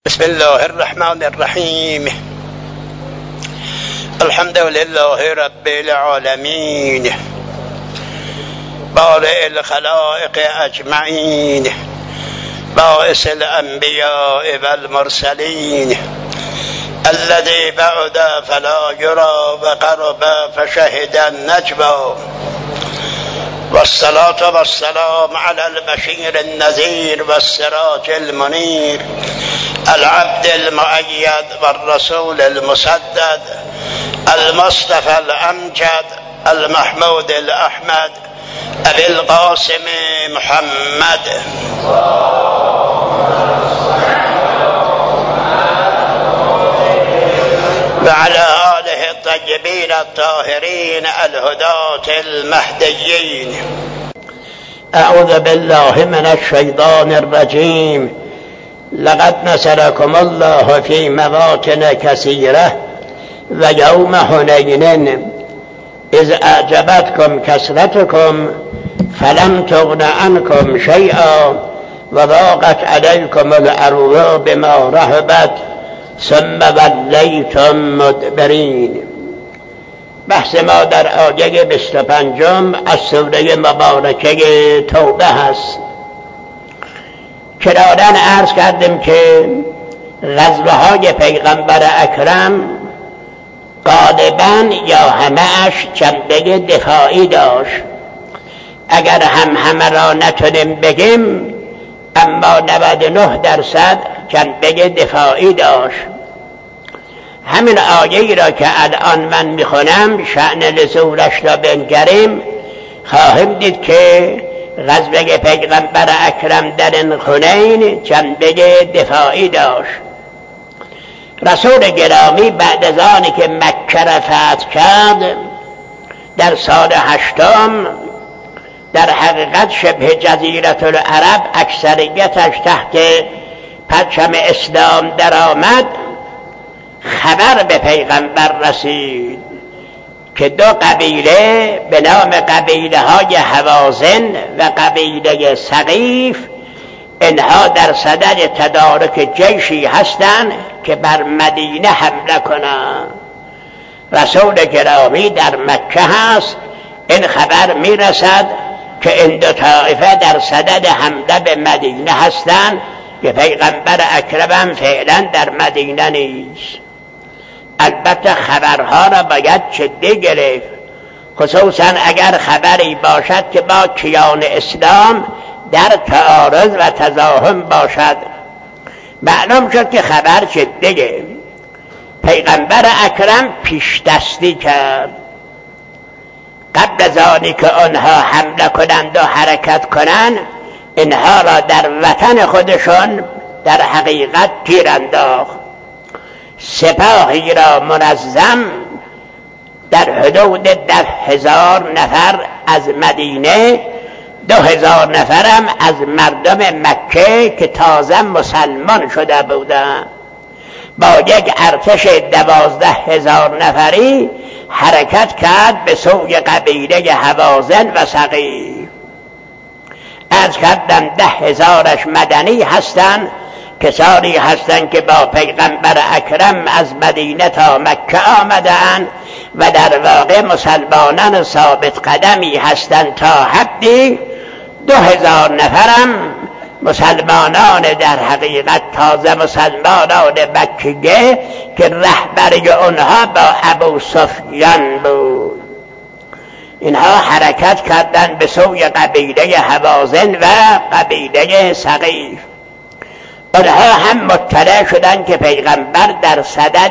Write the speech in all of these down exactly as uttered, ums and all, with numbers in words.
بسم الله الرحمن الرحيم. الحمد لله رب العالمين بارئ الخلائق أجمعين باعث الأنبياء والمرسلين الذي بعد فلا يرى وقرب فشهد النجوى، والصلاة والسلام على البشير النذير والسراج المنير العبد المؤيد والرسول المسدد المصطفى الأمجد المحمود الأحمد أبي القاسم محمد وعلى آله الطيبين الطاهرين الهداة المهديين. أعوذ بالله من الشيطان الرجيم. لقد نصركم الله في مواطن كثيرة ويوم حنين إذ أعجبتكم كثرتكم فلم تغن عنكم شيئا وضاقت عليكم الأرض بما رحبت ثم وليتم مدبرین. بحث ما در آیه بیست و پنجم از سوره مبارکه توبه هست. کرارن عرض کردیم که غزوه‌های پیغمبر اکرم غالباً یا همه‌اش جنبه دفاعی داشت. اگر هم همه را نتونیم بگیم اما نود و نه درصد جنبه دفاعی داشت. همین آیه‌ای را که الان من میخونم شأن نزولش را بنگریم خواهیم دید که غزوه پیغمبر اکرم در حنین جنبه دفاعی داشت. رسول گرامی بعد از آنی که مکه را فتح کرد در سال هشتم در حقیقت شبه جزیره العرب اکثریتش تحت پرچم اسلام درآمد، خبر به پیغمبر رسید که دو قبیله به نام قبیله های هوازن و قبیله ثقیف اینها در صدد تدارک جیشی هستند که بر مدینه حمله کنند. رسول گرامی در مکه هست، این خبر میرسد که این دو طایفه در صدد حمله به مدینه هستند که پیغمبر اکرم فعلا در مدینه نیست. البته خبرها را باید جدی گرفت، خصوصا اگر خبری باشد که با کیان اسلام در تعارض و تزاحم باشد. معلوم شد که خبر جدیه. پیغمبر اکرم پیش دستی کرد. قبل از آنی که آنها حمله کنند و حرکت کنند اینها را در وطن خودشون در حقیقت تیر انداخت. سپاهی را منظم در حدود ده هزار نفر از مدینه، دو هزار نفرم از مردم مکه که تازه مسلمان شده بودند، با یک ارتش دوازده هزار نفری حرکت کرد به سوی قبیله هوازن و ثقیف. از کردن ده هزارش مدنی هستند، کسانی هستند که با پیغمبر اکرم از مدینه تا مکه آمدند و در واقع مسلمانان ثابت قدمی هستند تا حدی. دو هزار نفرم مسلمانان در حقیقت تازه مسلمانان مکه که رهبری آنها با ابو سفیان بود. اینها حرکت کردند به سوی قبیله هوازن و قبیله ثقیف. آنها هم مطلع شدند که پیغمبر در صدد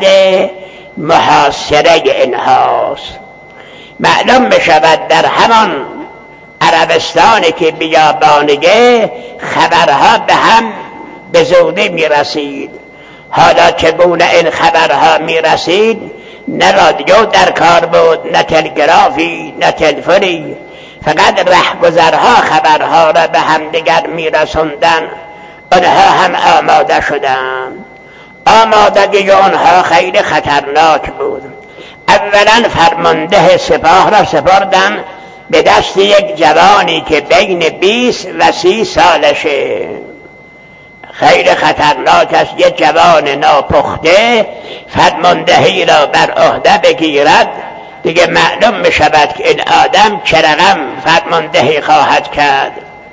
محاصره اینهاست. معلوم بشود در همان عربستانی که بیابانگه خبرها به هم به زودی می رسید. حالا چگونه این خبرها می رسید؟ نه رادیو در کار بود، نه تلگرافی، نه تلفنی، فقط رهگذرها خبرها را به هم دیگر می رسوندن. آنها هم آماده شدند. آمادگی آنها خیلی خطرناک بود. اولا فرمانده سپاه را سپردن به دست یک جوانی که بین بیست و سی سالشه. خیلی خطرناک است یه جوان ناپخته فرماندهی را بر عهده بگیرد، دیگه معلوم می شود که این آدم چه رقم فرماندهی خواهد کرد.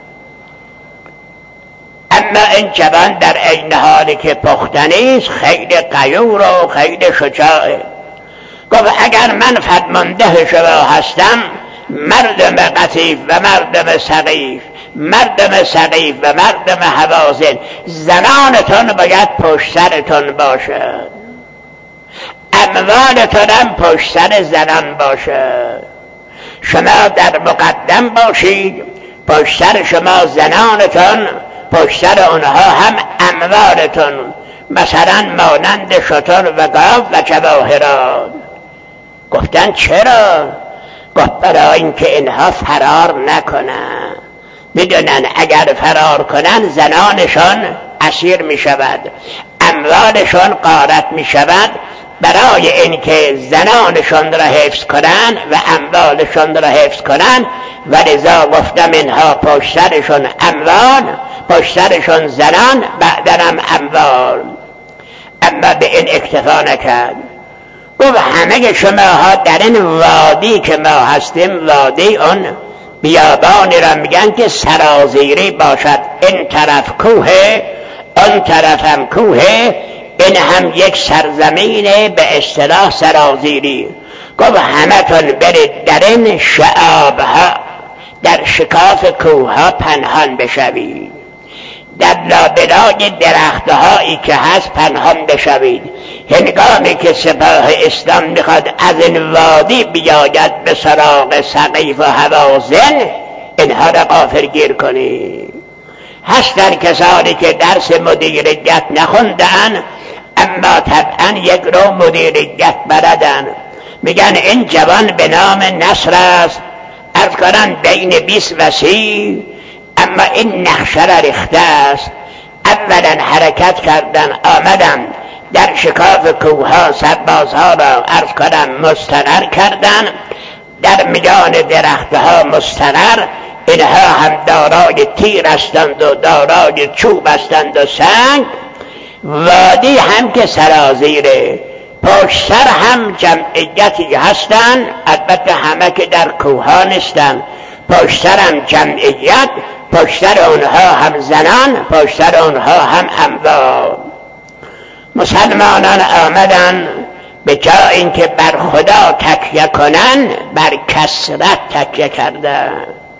اما این جوان در عین حالی که پخته نیست خیلی غیور و خیلی شجاعه. گفت اگر من فرمانده شما هستم، مردم قطیف و مردم سقیف، مردم سقیف و مردم حوازن، زنانتون باید پشت سرتون باشد، اموالتون هم پشت سر زنان باشد. شما در مقدم باشید، پشت سر شما زنانتون، پشت سر اونها هم اموالتون، مثلا مانند شتر و گاو و جواهرات. گفتن چرا؟ گفت برای اینکه اینها فرار نکنن، میدونن اگر فرار کنن زنانشان اسیر می شود، اموالشان غارت می شود. برای اینکه زنانشان را حفظ کنن و اموالشان را حفظ کنن، و لذا گفتم اینها پشت سرشون اموال، پشت سرشون زنان، بعدن هم اموال. اما به این اکتفا نکرد، گفت همه شماها در این وادی که ما هستیم، وادی اون بیابانی را میگن که سرازیری باشد، این طرف کوه، اون طرف هم کوه، این هم یک سرزمینه به اصطلاح سرازیری. گفت همه تون برید در این شعابها، در شکاف کوه ها پنهان بشوید، در لابلای درختهایی که هست پنهان بشوید. هنگامی که سپاه اسلام میخواد از این وادی بیاید به سراغ سقیف و حوازن، اینها را غافلگیر کنید. هستن کسانی که درس مدیریت نخوندن اما طبعا یک رو مدیریت بلدن. میگن این جوان به نام نصر است، عرض کنن بین بیست و سی، اما این نقشه را ریخته است. اولا حرکت کردن، آمدن در شکاف کوها سربازها را عرض کنن مستقر کردن، در میان درختها مستقر. اینها هم دارای تیر هستند و دارای چوب هستند و سنگ. وادی هم که سرازیره، پشت سر هم جمعیتی هستند، البته همه که در کوها نیستند. پشت سر هم جمعیت، پشت سر اونها هم زنان، پشت سر اونها هم اموال. مسلمانان آمدن به جای اینکه بر خدا تکیه کنن، بر کثرت تکیه کردن.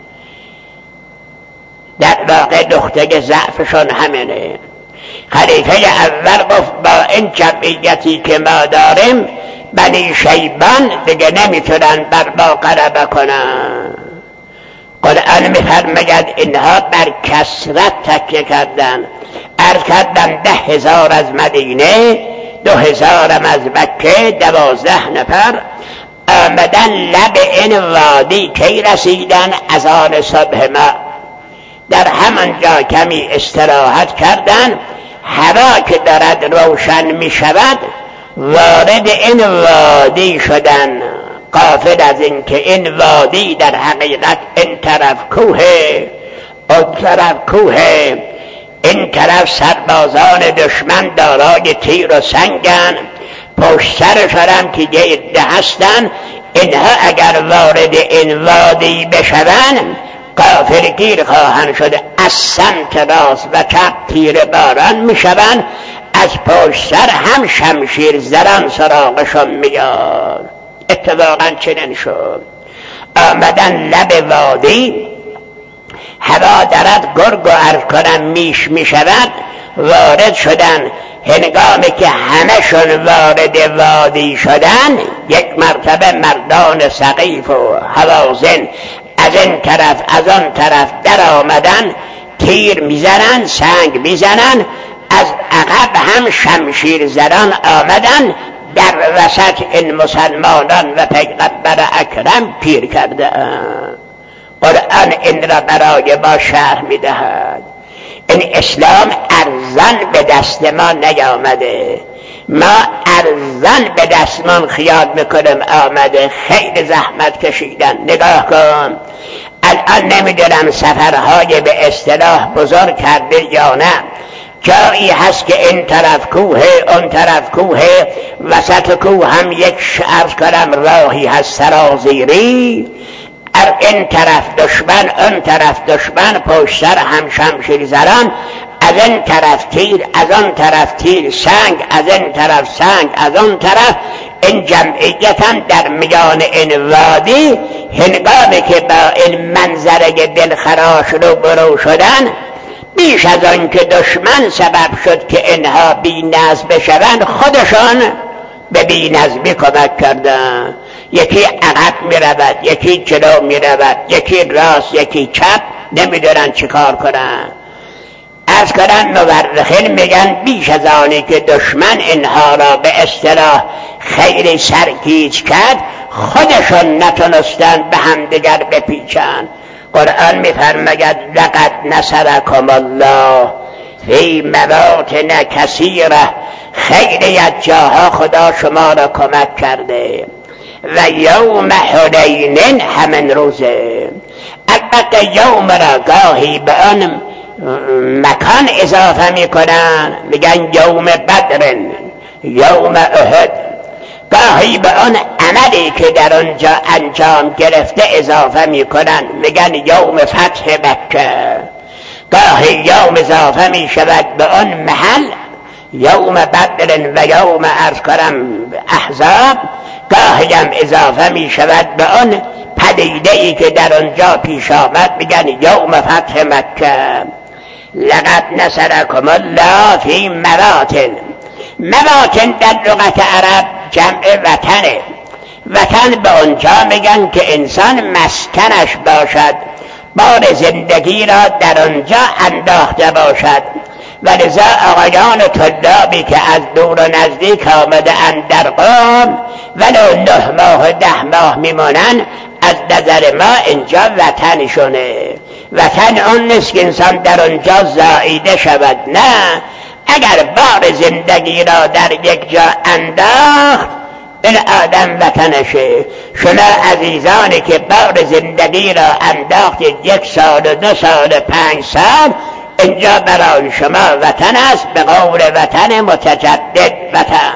در واقع نقطه ضعفشون همینه. خلیفه اول گفت با این جمعیتی که ما داریم، بنی شیبان دیگه نمیتونن بر ما غلبه کنن. قرآن میفرماید اینها بر کثرت تکیه کردن. عرض کردن ده هزار از مدینه، دو هزارم از مکه، دوازده نفر آمدن لب این وادی. کی رسیدن؟ از آن صبح ما در همانجا کمی استراحت کردن. هوا که دارد روشن می شود، وارد این وادی شدن. غافل از این که این وادی در حقیقت این طرف کوه، اون طرف کوه، این طرف سربازان دشمن دارای تیر و سنگن، پشت سرشان که یه عده هستن. اینها اگر وارد این وادی بشوند غافلگیر خواهند شده. از سمت راست و چپ تیر باران میشوند، از پشت سر هم شمشیر زران سراغشون میاد. اتفاقا چنین شد. آمدن لب وادی، هوا دارد گرگ و عرض کنم میش میشود، وارد شدن. هنگامی که همشون وارد وادی شدن، یک مرتبه مردان سقیف و حوازن از این طرف از آن طرف در آمدن، تیر میزنن، سنگ میزنن. از عقب هم شمشیر زنان آمدن، در وسط این مسلمانان و پیغمبر اکرم پیر کرده. قرآن این را برای ما شرح میدهد. این اسلام ارزان به دست ما نیامده، ما ارزان به دستمان خیال میکنیم آمده. خیلی زحمت کشیدن. نگاه کن الان نمیدونم سفرهای به اصطلاح بزرگ کرده یا نه، جایی هست که این طرف کوه، اون طرف کوه، وسط کوه هم یک عرض کنم راهی هست سرازیری، این طرف دشمن اون طرف دشمن، پشت سر هم شمشیر زران، از این طرف تیر از آن طرف تیر، سنگ از این طرف سنگ از آن طرف. این جمعیت هم در میان این وادی هنگامی که با این منظره دلخراش رو برو شدن، بیش از آن که دشمن سبب شد که اینها بی نظم بشوند، خودشان به بی نظمی کمک کردن. یکی عقب می رود، یکی جلو می رود، یکی راست یکی چپ، نمیدونن چی کار کنن. از کنن مورخین میگن بیش از آنی که دشمن اینها را به اصطلاح خیلی سرگیج کرد، خودشون نتونستن به هم دیگر بپیچن. قرآن میفرماید لقد نصرکم الله فی مواطن کثیره، خیلی از جاها خدا شما را کمک کرده. و یوم حنین همین روزه. البته یوم را گاهی به آن مکان اضافه میکنن، میگن یوم بدر، یوم احد. گاهی به آن عملی که در آنجا انجام گرفته اضافه میکنن، میگن یوم فتح مکه. گاهی یوم اضافه میشود به آن محل، یوم بدر و یوم عرض کنم احزاب. گاهی هم اضافه میشود به آن پدیده ای که در آنجا پیش آمد، میگن یوم فتح مکه. لقد نصرکم الله فی مواطن. مواطن در لغت عرب جمع وطنه. وطن به اونجا میگن که انسان مسکنش باشد، بار زندگی را در آنجا انداخته باشد. و لذا آقایان طلابی که از دور و نزدیک آمده اند در قم، ولو نه ماه و ده ماه میمونن، از نظر ما اینجا وطنشونه. وطن اون نیست که انسان در آنجا زائیده شود، نه، اگر بار زندگی را در یک جا انداخت، این آدم وطنشه. شما عزیزانی که بار زندگی را انداختید یک سال و دو سال و پنج سال، اینجا برای شما وطن است، به قول وطن متجدد وطن.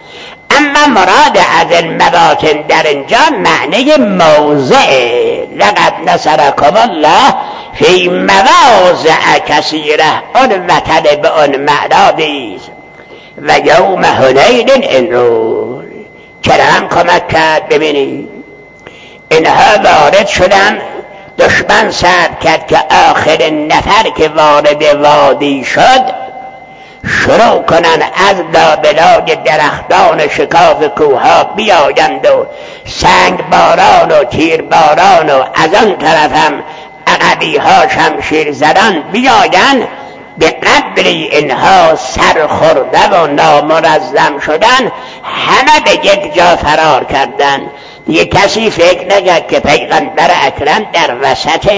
اما مراد از این مواطن در اینجا معنی موضع. لقد نصرکم الله فی مواضع کثیره، اون وطن به اون معنا نیست. و یوم حنین، این رو چرا هم کمک کرد. ببینید اینها وارد شدن، دشمن صبر کرد که آخرین نفر که وارد وادی شد شروع کنن از لابلای درختان شکاف کوها بیایند و سنگ باران و تیر باران و از آن طرف هم عقبی ها شمشیر زدن بیایند. به قدری اینها سرخورده و نامنظم شدن، همه به یک جا فرار کردن. یک کسی فکر نکرد که پیغمبر اکرم در وسط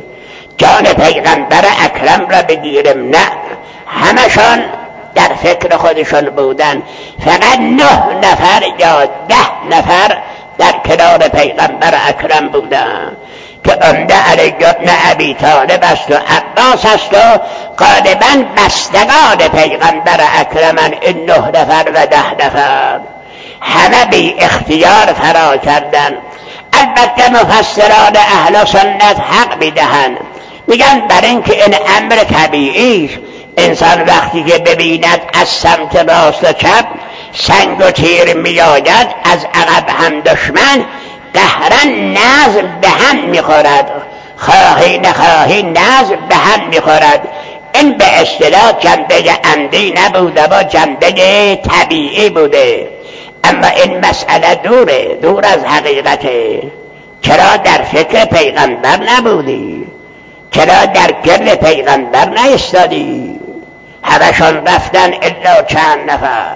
جان پیغمبر اکرم را بگیرم، نه، همشان در فکر خودشون بودن. فقط نه نفر یا ده نفر در کنار پیغمبر اکرم بودن که عمده علی بن ابی طالب است و عباس است و غالبا بستگان پیغمبر اکرمن، این نه نفر و ده نفر. همه بی اختیار فرار کردن. البته مفسران اهل سنت حق میدهند، میگن بر اینکه این امر طبیعی، انسان وقتی که ببیند از سمت راست و چپ سنگ و تیر میآید، از عقب هم دشمن، قهرا نظم به هم میخورد، خواهی نخواهی نظم به هم میخورد. این به اصطلاح جنبه عمدی نبوده و جنبه طبیعی بوده. اما این مسئله دوره، دور از حقیقته. چرا در فکر پیغمبر نبودی؟ چرا در گرد پیغمبر نایستادی؟ همشان رفتن الا چند نفر.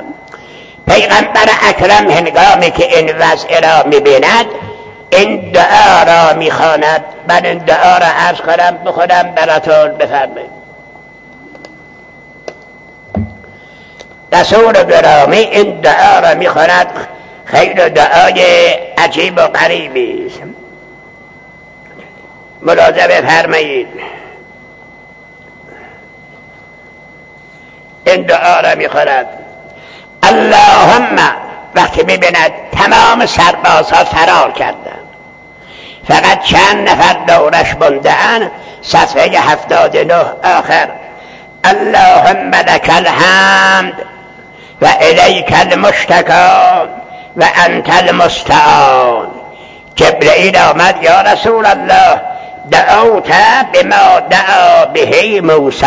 پیغمبر اکرم هنگامی که این وضع را میبیند، این دعا را میخواند. من این دعا را عرض کنم بخونم براتون بفرمایید. رسول گرامی این دعا را میخواند، خیلی دعای عجیب و غریبی است. ملاحظه بفرمایید. این دعا را میخورد. اللهم وقتی میبیند تمام سربازها فرار کردن، فقط چند نفر دورش مونده‌اند، صفحه هفتاد و نه آخر اللهم لك الحمد و الیک المشتکا و انت المستعان. جبرئیل آمد یا رسول الله دعوت بما دعا به موسی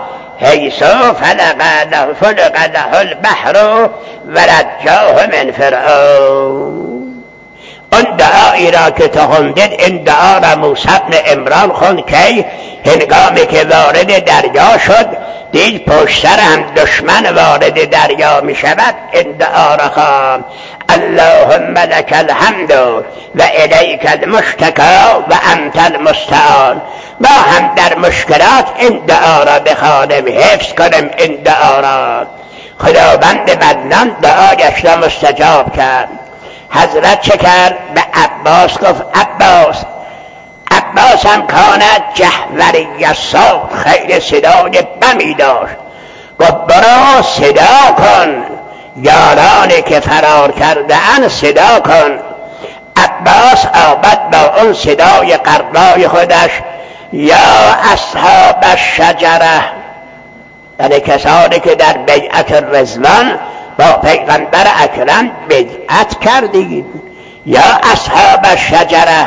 حیث فلق له فلق له البحر و نجاه من فرعون. اون دعایی را که تو خوندید، این دعا را موسی بن عمران خوند که هنگامی که وارد دریا شد دید پشت سر هم دشمن وارد دریا می شود، این دعا را خواند اللهم لك الحمد و الیک المشتکا و انت المستعان. ما هم در مشکلات این دعا را بخوانیم، حفظ کنیم این دعا را. خداوند منان دعایش را مستجاب کرد. حضرت چه کرد؟ به عباس گفت عباس عباس هم کاند جهوری صوت، خیلی صدای بمی داشت. گفت برو صدا کن، یارانی که فرار کرده ان صدا کن. عباس آمد با اون صدای قرنای خودش یا اصحاب الشجره، یعنی کسانی که در بیعت رضوان با پیغمبر اکرم بیعت کردید، یا اصحاب الشجره.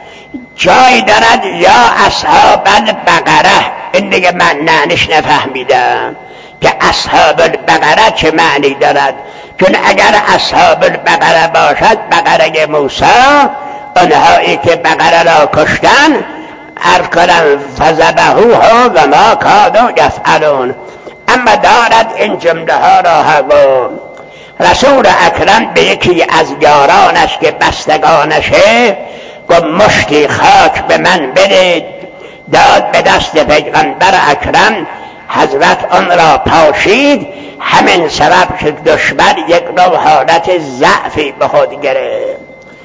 جای دارد یا اصحاب البقره، این دیگه من نعنیش نفهمیدم که اصحاب البقره چه معنی دارد، چون اگر اصحاب البقره باشد بقره موسی، اونهایی که بقره را کشتن عرض کنم فذبحوها و ما کادوا یفعلون. اما دارد این جمله ها را هوا. رسول اکرم به یکی از یارانش که بستگانشه گفت مشتی خاک به من بدید، داد به دست پیغمبر اکرم. حضرت آن را پاشید، همین سبب شد دشمن یک نوع حالت ضعفی به خود گرفت.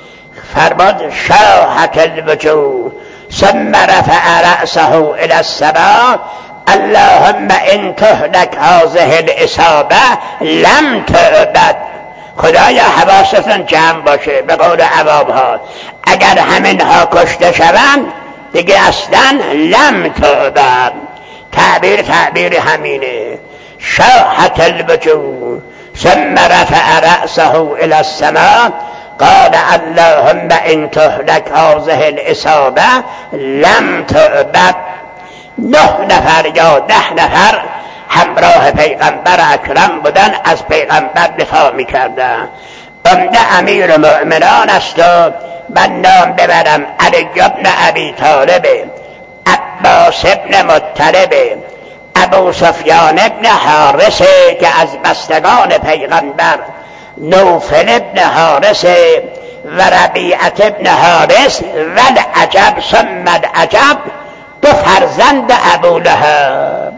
فرمود شاهک الوجوه ثم رفع رأسه الى السماء اللهم ان تهلك هذه العصابه لم تعبد. خدایا حواستون جمع باشه، به قول عوام ها اگر همین ها کشته شوند دیگه اصلا لم تعبد. تعبیر تعبیر همینه. شاهت الوجوه ثم رفع رأسه الى السماء قال اللهم ان تهلك هذه العصابه لم تعبد. نه نفر یا ده نفر همراه پیغمبر اکرم بودن، از پیغمبر دفاع میکردن. عمده امیر مؤمنان است و من نام ببرم علی بن ابی طالب، عباس ابن مطلب، ابو سفیان ابن حارث که از بستگان پیغمبر، نوفل ابن حارث و ربیعت ابن حارث و العجب ثم العجب دو فرزند ابو لهب.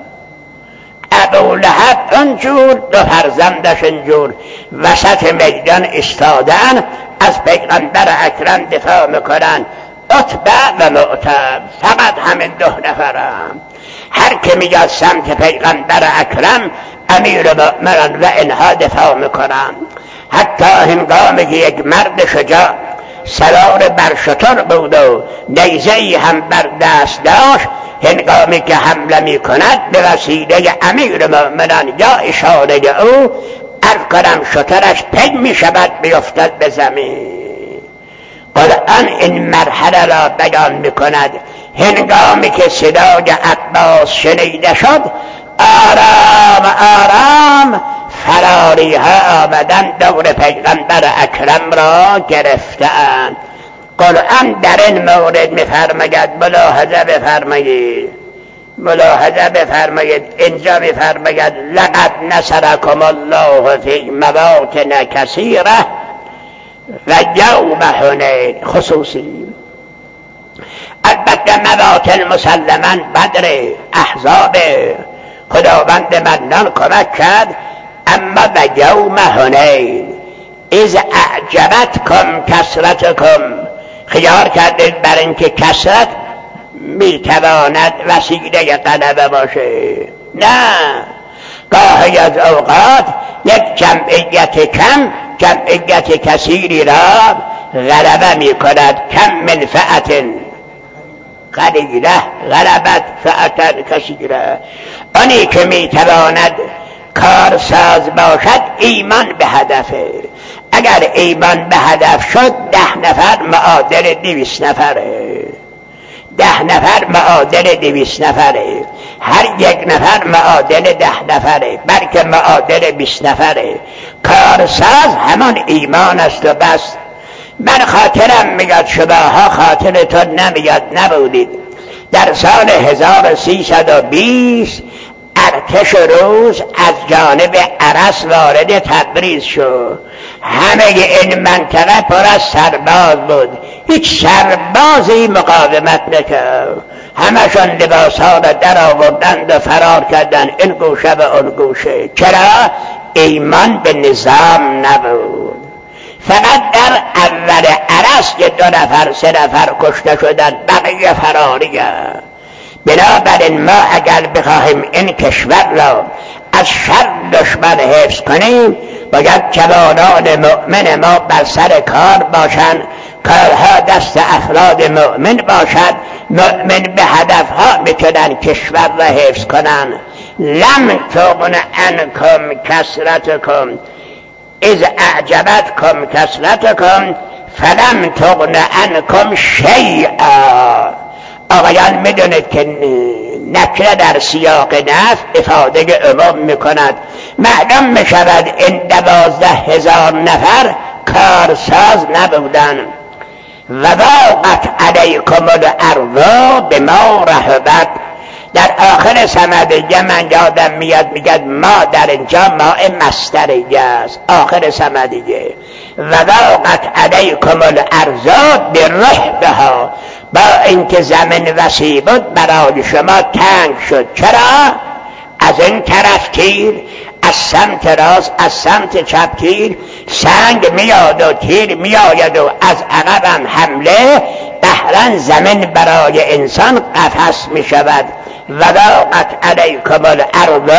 ابو لهب اونجور، دو فرزندش اینجور وسط میدان استادن، از پیغمبر اکرم دفاع میکنن. عتبه و معتب فقط همین دو نفرم. هر که میاد سمت پیغمبر اکرم امیر مؤمنان و اینها دفاع میکنن. حتی هنگامی که یک مرد شجاع سوار بر شتر بود و نیزه‌ای هم بر دست داشت، هنگامی که حمله می کند به وسیله امیر مؤمنان یا اشاره او عرض کنم شترش پی می شود بیفتد به زمین. قرآن این مرحله را بیان می کند. هنگامی که صدای عباس شنیده شد آرام آرام فراری ها آمدن دور پیغمبر اکرم را گرفتند. قرآن در این مورد می‌فرماید ملاحظه بفرمایید ملاحظه بفرمایید اینجا می‌فرماید لقد نصرکم الله فی مواطن کثیره و یوم حنین خصوصی. البته مواطن مسلماً بدر احزاب خداوند منان کمک کرد، اما و یوم حنین اذ اعجبتکم کثرتکم، خیال کردید بر اینکه کثرت میتواند وسیله غلبه باشه. نه، گاهی از اوقات یک جمعیت کم جمعیت کثیری را غلبه می کند. کم من فئة قلیله غلبت فئة کثیره. آنی که می تواند کارساز باشد ایمان به هدفه. اگر ایمان به هدف شد ده نفر معادل دویست نفره، ده نفر معادل دویست نفره، هر یک نفر معادل ده نفره، بلکه معادل بیست نفره. کارساز همان ایمان است و بس. من خاطرم میاد، شماها خاطرتون نمیاد نبودید، در سال هزار و سیصد و بیست ارتش روس از جانب ارس وارد تبریز شد. همه این منطقه پر از سرباز بود، هیچ سربازی مقاومت نکرد، همشون لباس ها را در آوردند و فرار کردند این گوشه و اون گوشه. چرا؟ ایمان به نظام نبود. فقط در اول ارس که دو نفر سه نفر کشته شدند، بقیه فراریه. بنابراین ما اگر بخواهیم این کشور را از شر دشمن حفظ کنیم، باید جوانان مؤمن ما بر سر کار باشند، کارها دست افراد مؤمن باشد. مؤمن به هدفها میتونن کشور را حفظ کنند. لم تغن عنکم کثرتکم اذ اعجبتکم کثرتکم فلم تغن عنکم شیئا. آقایان میدونید که نکره در سیاق نفی افاده عموم میکند. معلوم میشود این دوازده هزار نفر کارساز نبودن. و ضاقت علیکم الارض بما رحبت. در آخر سمدیه من یادم میاد میگد ما در اینجا ماء مصدریه است، آخر سمدیه. و ضاقت علیکم الارض برحبها، با اینکه زمین وسیع بود برای شما تنگ شد. چرا؟ از این طرف تیر، از سمت راست، از سمت چپ تیر، سنگ میاد و تیر میآید و از عقب هم حمله. بهرن زمین برای انسان قفس می شود. و ضاقت علیکم الارض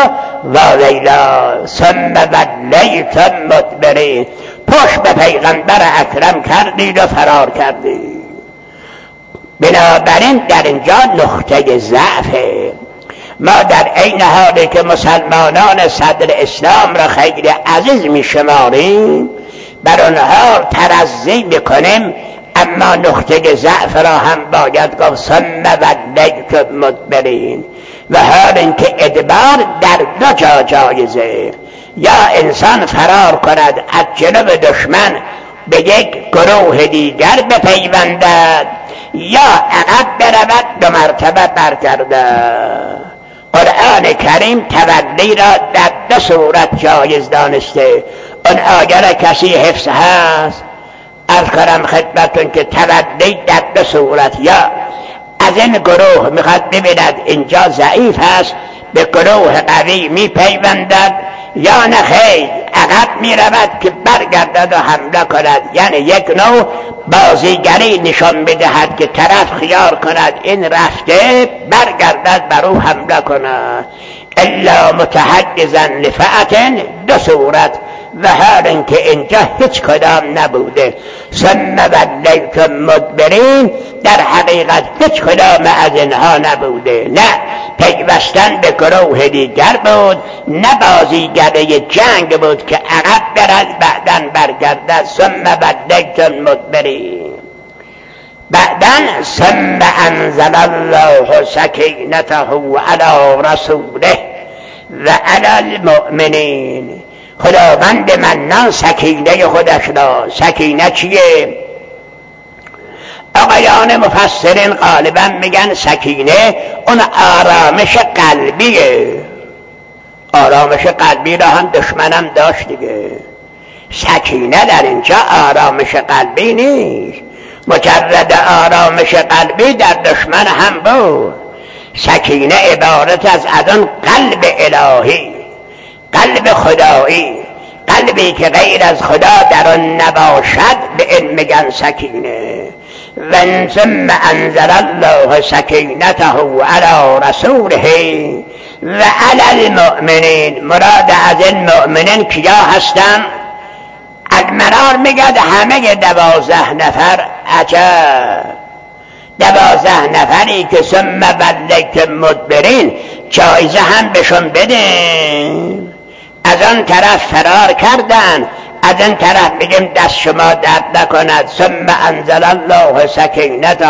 ولیلا ثم ولیتم مدبرین. پشت به پیغمبر اکرم کردید و فرار کردید. بنابراین در اینجا نقطه ضعفه. ما در این حالی که مسلمانان صدر اسلام را خیلی عزیز می شماریم، بر آنها ترضی میکنیم، اما نقطه ضعف را هم باید گفت ثم ولیتم مدبرین. و حال اینکه ادبار در دو جا جایزه. یا انسان فرار کند از جنوب دشمن به یک گروه دیگر بپیوندد، یا عقب برود دو مرتبه برگردد. قرآن کریم تولی را در دو صورت جایز دانسته. اون آیه کسی حفظ هست از کنم خدمتون که تولی در دو صورت، یا از این گروه میخواد ببیند اینجا ضعیف هست به گروه قوی میپیوندد، یا نه خیر عقب میرود که برگردد و حمله کند. یعنی یک نوع بازیگری نشان بدهد که طرف خیال کند این رفته برگردد بر او حمله کند. الا متحجزا لفئة، دو صورت. و حال اینکه اینجا هیچ کدام نبوده. ثم ولیتم مدبرین، در حقیقت هیچ کدام از اینها نبوده. نه پیوستن به گروه دیگر بود، نه بازیگری جنگ بود که عقب برد بعدن برگردد. ثم ولیتم مدبرین. بعدن ثم انزل الله سکینته علی رسوله و علی المؤمنین. خداوند منان سکینه خودش را. سکینه چیه؟ آقایان مفسرین غالبا میگن سکینه اون آرامش قلبیه. آرامش قلبی را هم دشمنم داشت دیگه. سکینه در اینجا آرامش قلبی نیست، مجرد آرامش قلبی در دشمن هم بود. سکینه عبارت از از اون قلب الهی، قلب خدایی، قلبی که غیر از خدا در آن نباشد، به این میگن سکینه. و ثم انزل الله سکینته علی رسوله. و علی المؤمنین، مراد از این مؤمنین کیا هستن؟ المنار میگد همه دوازده نفر. عجب، دوازده نفری که ثم ولیتم مدبرین، جایزه هم بهشون بدین. از آن طرف فرار کردن، از این طرف میگیم دست شما درد نکند. ثم انزل الله سکینته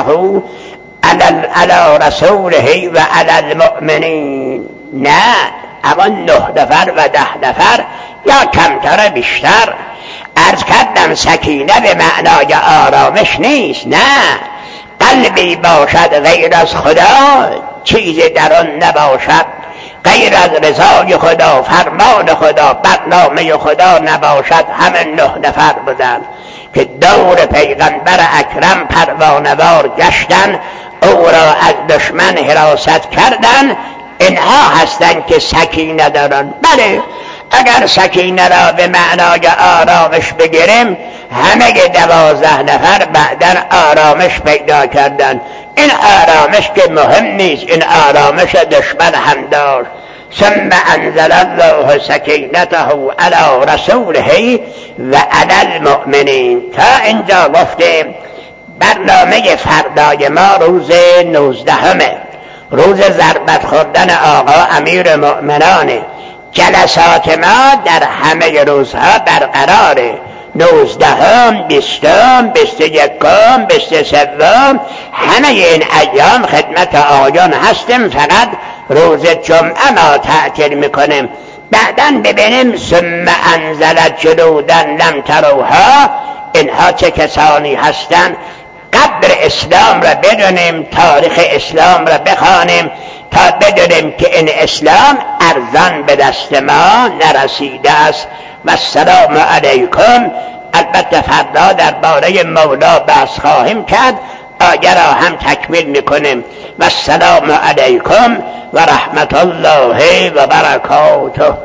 علی رسوله و علی المؤمنین. نه، اما نه نفر و ده نفر یا کمتر بیشتر. عرض کردم سکینه به معنای آرامش نیست، نه، قلبی باشد غیر از خدا چیزی در آن نباشد، غیر از رضای خدا، فرمان خدا، برنامه خدا نباشد. همه نه نفر بودن که دور پیغمبر اکرم پروانه‌وار گشتن، او را از دشمن حراست کردن. اینها هستند که سکینه دارن. بله، اگر سکینه را به معنای آرامش بگیریم، همه دوازده نفر بعدن آرامش پیدا کردن. این آرامش که مهم نیست، این آرامش دشمن هم داشت. ثم انزل الله سکینته علی رسوله و علی المؤمنین. تا اینجا گفتیم برنامه فردای ما روز نوزدهمه، روز ضربت خوردن آقا امیر مؤمنانه. جلسات ما در همه روزها برقراره، نوزدهم، بیستم، بیست و یکم، بیست و سوم، همه این ایام خدمت آقایان هستیم. فقط روز جمعه ما تعطیل میکنیم. بعداً ببینیم ثم انزل جنودا لم تروها، اینها چه کسانی هستند. قدر اسلام را بدونیم، تاریخ اسلام را بخوانیم تا بدونیم که این اسلام ارزان به دست ما نرسیده است. و السلام علیکم. البته فردا درباره مولا بحث خواهیم کرد، آیه را هم تکمیل میکنیم. و السلام علیکم و رحمت الله و برکاته.